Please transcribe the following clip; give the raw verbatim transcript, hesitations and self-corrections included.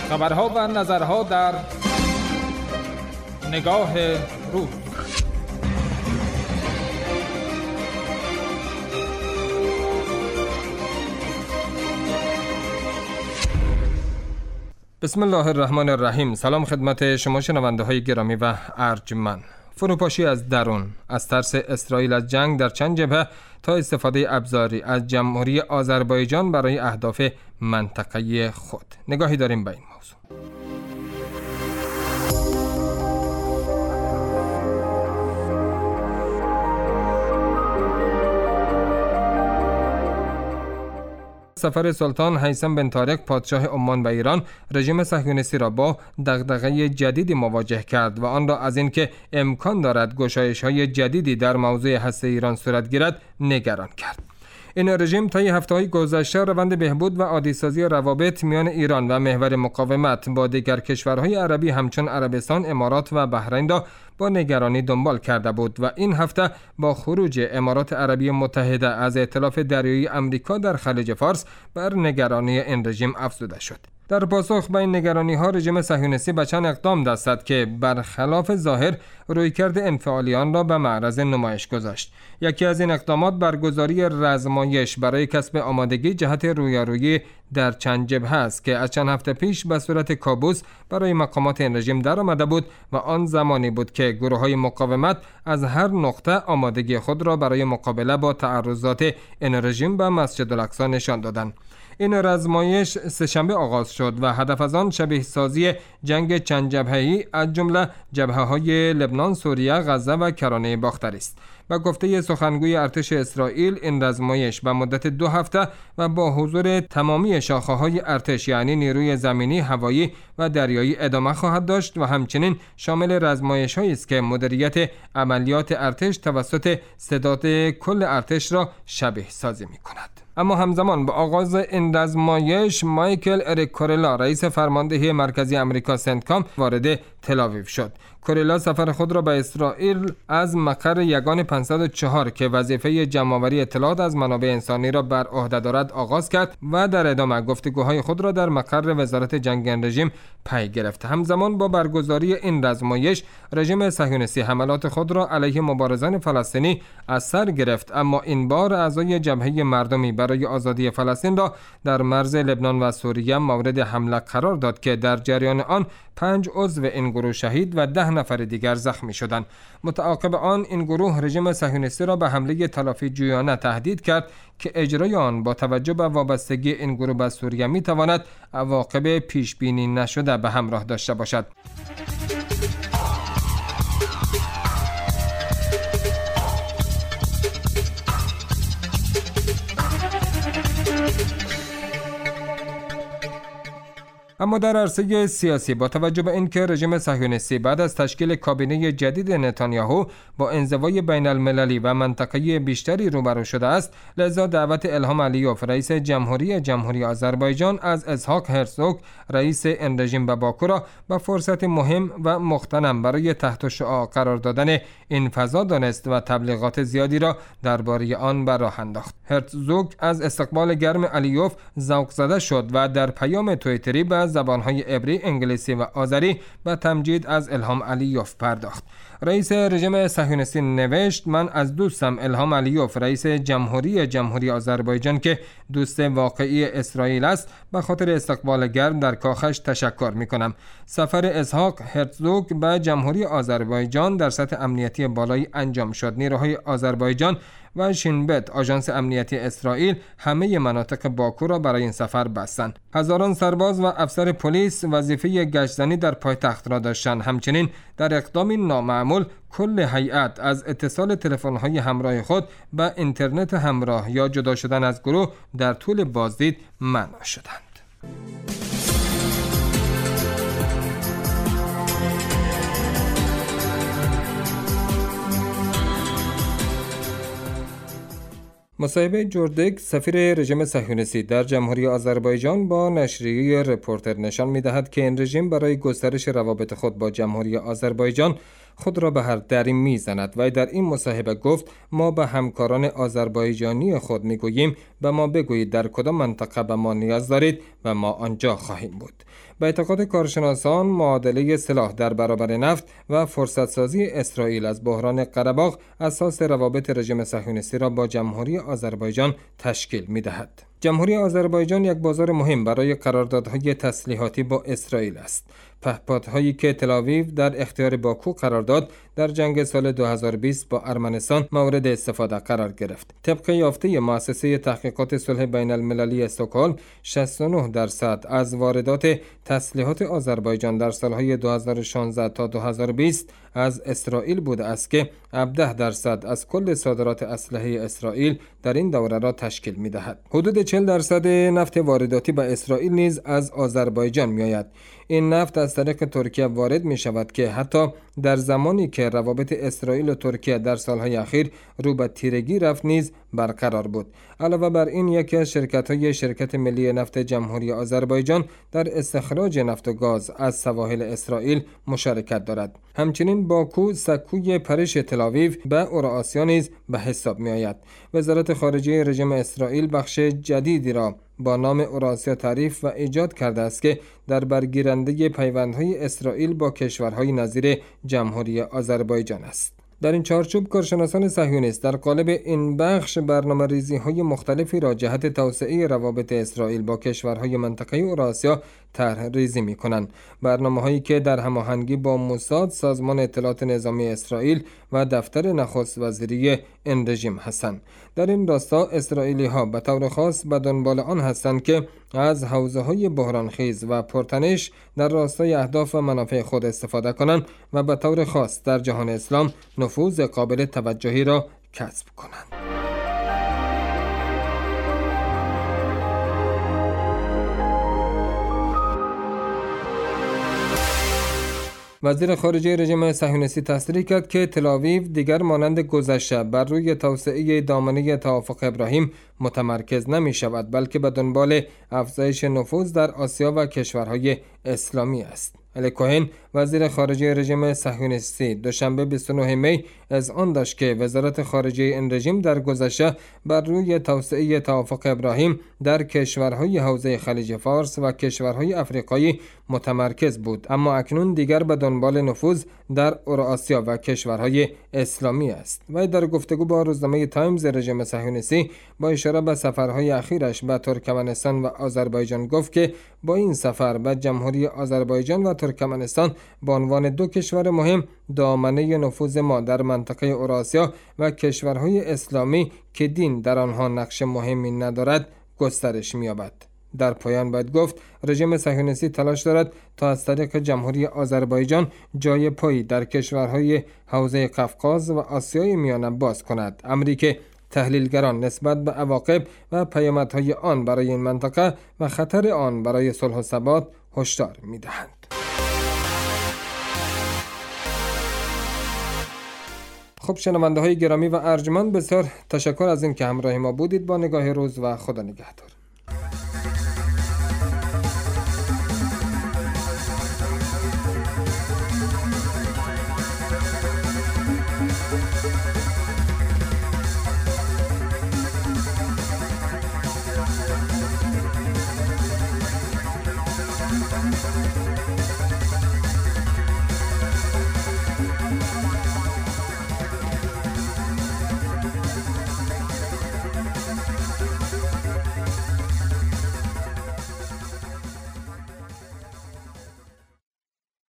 خبرها و نظرها در نگاه روز. بسم الله الرحمن الرحیم. سلام خدمت شما شنونده های گرامی و ارجمند. فروپاشی از درون، از ترس اسرائیل از جنگ در چند جبهه تا استفاده ابزاری از جمهوری آذربایجان برای اهداف منطقه‌ای خود. نگاهی داریم به این موضوع. سفر سلطان هیثم بن طارق پادشاه عمان به ایران رژیم صهیونیستی را با دغدغه جدیدی مواجه کرد و آن را از اینکه امکان دارد گشایش‌های جدیدی در موضوع هسته ایران صورت گیرد نگران کرد. این رژیم طی هفته‌های گذشته روند بهبود و عادی‌سازی روابط میان ایران و محور مقاومت با دیگر کشورهای عربی همچون عربستان، امارات و بحرین را با نگرانی دنبال کرده بود و این هفته با خروج امارات عربی متحده از ائتلاف دریایی آمریکا در خلیج فارس بر نگرانی این رژیم افزوده شد. در پاسخ به این نگرانی ها رژیم صهیونیستی به چند اقدام دست زد که برخلاف ظاهر رویکرد انفعالی آن را به معرض نمایش گذاشت. یکی از این اقدامات برگزاری رزمایش برای کسب آمادگی جهت رویارویی در چند جبهه است که از چند هفته پیش به صورت کابوس برای مقامات این رژیم در آمده بود و آن زمانی بود که گروه‌های مقاومت از هر نقطه آمادگی خود را برای مقابله با تعرضات این رژیم به مسجد الاقصی نشان دادند. این رزمایش سه‌شنبه آغاز شد و هدف از آن شبیه سازی جنگ چند جبهه‌ای از جمله جبهه‌های لبنان، سوریه، غزه و کرانه باختری است. با گفته سخنگوی ارتش اسرائیل این رزمایش به مدت دو هفته و با حضور تمامی شاخه‌های ارتش یعنی نیروی زمینی، هوایی و دریایی ادامه خواهد داشت و همچنین شامل رزمایش‌هایی است که مدیریت عملیات ارتش توسط ستاد کل ارتش را شبیه سازی می‌کند. اما همزمان با آغاز این رزمایش مایکل اریک کورلا رئیس فرماندهی مرکزی آمریکا سنتکام وارد تل‌آویو شد. کورلا سفر خود را به اسرائیل از مقر یگان پانصد و چهار که وظیفه جمع‌آوری اطلاعات از منابع انسانی را بر عهده دارد آغاز کرد و در ادامه گفتگوهای خود را در مقر وزارت جنگ رژیم پی گرفت. همزمان با برگزاری این رزمایش رژیم صهیونیستی حملات خود را علیه مبارزان فلسطینی از سر گرفت، اما این بار اعضای جبهه مردمی برای آزادی فلسطین را در مرز لبنان و سوریه مورد حمله قرار داد که در جریان آن پنج عضو این گروه شهید و ده نفر دیگر زخمی شدند. متعاقب آن این گروه رژیم صهیونیستی را به حمله تلافی جویانه تهدید کرد که اجرای آن با توجه به وابستگی این گروه به سوریه می تواند عواقب پیش بینی نشده به همراه داشته باشد. اما در عرصه سیاسی با توجه به اینکه رژیم صهیونیستی بعد از تشکیل کابینه جدید نتانیاهو با انزوای بین المللی و منطقه‌ای بیشتری روبرو شده است، لذا دعوت الهام علیوف رئیس جمهوری جمهوری آذربایجان از اسحاق هرزوگ رئیس این رژیم به باکو را به فرصت مهم و مغتنم برای تحت شعاع قرار دادن این فضا دانست و تبلیغات زیادی را درباره آن به راه انداخت. هرزوگ از استقبال گرم علیوف ذوق زده شد و در پیام توییتری به زبانهای عبری، انگلیسی و آذری به تمجید از الهام علیوف پرداخت. رئیس رژیم صهیونیستی نوشت: من از دوستم الهام علیوف رئیس جمهوری جمهوری آذربایجان که دوست واقعی اسرائیل است به خاطر استقبال گرم در کاخش تشکر می کنم. سفر اسحاق هرزوگ به جمهوری آذربایجان در سطح امنیتی بالایی انجام شد. نیروهای آذربایجان و شینبت آژانس امنیتی اسرائیل همه مناطق باکو را برای این سفر بستند. هزاران سرباز و افسر پلیس وظیفه گشتزنی در پایتخت را داشتند. همچنین در اقدامی نامعمول کل هیئت از اتصال تلفن‌های همراه خود به اینترنت همراه یا جدا شدن از گروه در طول بازدید منع شدند. مصاحبه جوردک سفیر رژیم صهیونیستی در جمهوری آذربایجان با نشریه رپورتر نشان می‌دهد که این رژیم برای گسترش روابط خود با جمهوری آذربایجان خود را به هر دری میزند و در این مصاحبه گفت ما به همکاران آذربایجانی خود میگوییم به ما بگویید در کدام منطقه به ما نیاز دارید و ما آنجا خواهیم بود. به اعتقاد کارشناسان معادله سلاح در برابر نفت و فرصت‌سازی اسرائیل از بحران قره باغ اساس روابط رژیم صهیونیستی را با جمهوری آذربایجان تشکیل می‌دهد. جمهوری آذربایجان یک بازار مهم برای قراردادهای تسلیحاتی با اسرائیل است. پهپادهایی که تل‌آویو در اختیار باکو قرار داد در جنگ سال دو هزار و بیست با ارمنستان مورد استفاده قرار گرفت. طبق یافته مؤسسه تحقیقات صلح بین المللی استکهلم، شصت و نه درصد از واردات تسلیحات آذربایجان در سالهای دو هزار و شانزده تا دو هزار و بیست از اسرائیل بوده است که هفده درصد از کل صادرات اسلحه اسرائیل در این دوره را تشکیل می‌دهد. حدود چهل درصد نفت وارداتی به اسرائیل نیز از آذربایجان می‌آید. این نفت از طریق ترکیه وارد می شود که حتی در زمانی که روابط اسرائیل و ترکیه در سالهای اخیر رو به تیرگی رفت نیز برقرار بود. علاوه بر این یکی از شرکت‌های شرکت ملی نفت جمهوری آذربایجان در استخراج نفت و گاز از سواحل اسرائیل مشارکت دارد. همچنین باکو سکوی پرش تل‌آویو به اوراسیا نیز به حساب می آید. وزارت خارجه رژیم اسرائیل بخش جدیدی را با نام اوراسیا تعریف و ایجاد کرده است که در برگیرنده پیوندهای اسرائیل با کشورهای نظیر جمهوری آذربایجان است. در این چارچوب کارشناسان صهیونیست در قالب این بخش برنامه‌ریزی‌های مختلفی را جهت توسعه روابط اسرائیل با کشورهای منطقه اوراسیا طرح ریزی می‌کنند. برنامه‌هایی که در هماهنگی با موساد، سازمان اطلاعات نظامی اسرائیل و دفتر نخست وزیری این رژیم هستند. در این راستا اسرائیلی‌ها به طور خاص به دنبال آن هستند که از حوزه‌های بحرانخیز و پرتنش در راستای اهداف و منافع خود استفاده کنند و به طور خاص در جهان اسلام نفوذ قابل توجهی را کسب کنند. وزیر خارجه رژیم صهیونیستی تصریح کرد که تل‌آویو دیگر مانند گذشته بر روی توسعه دامنه توافق ابراهیم متمرکز نمی شود، بلکه به دنبال افزایش نفوذ در آسیا و کشورهای اسلامی است. الی کوهن وزیر خارجه رژیم صهیونیستی دوشنبه بیست و نه می اذعان داشت که وزارت خارجه این رژیم در گذشته بر روی توسعه توافق ابراهیم در کشورهای حوزه خلیج فارس و کشورهای افریقایی متمرکز بود، اما اکنون دیگر به دنبال نفوذ در اوراسیا و کشورهای اسلامی است. و در گفتگو با روزنامه تایمز رژیم صهیونیستی با اشاره به سفرهای اخیرش به ترکمنستان و آذربایجان گفت که با این سفر به جمهوری آذربایجان و ترکمنستان به عنوان دو کشور مهم دامنه نفوذ ما در منطقه اوراسیا و کشورهای اسلامی که دین در آنها نقش مهمی ندارد گسترش می‌یابد. در پایان باید گفت رژیم صهیونیستی تلاش دارد تا از طریق جمهوری آذربایجان جای پایی در کشورهای حوزه قفقاز و آسیای میانه باز کند، امری که تحلیلگران نسبت به عواقب و پیامدهای آن برای این منطقه و خطر آن برای صلح و ثبات هشدار می‌دهند. خب شنونده های گرامی و ارجمند، بسیار تشکر از این که همراه ما بودید. با نگاه روز و خدا نگهدار.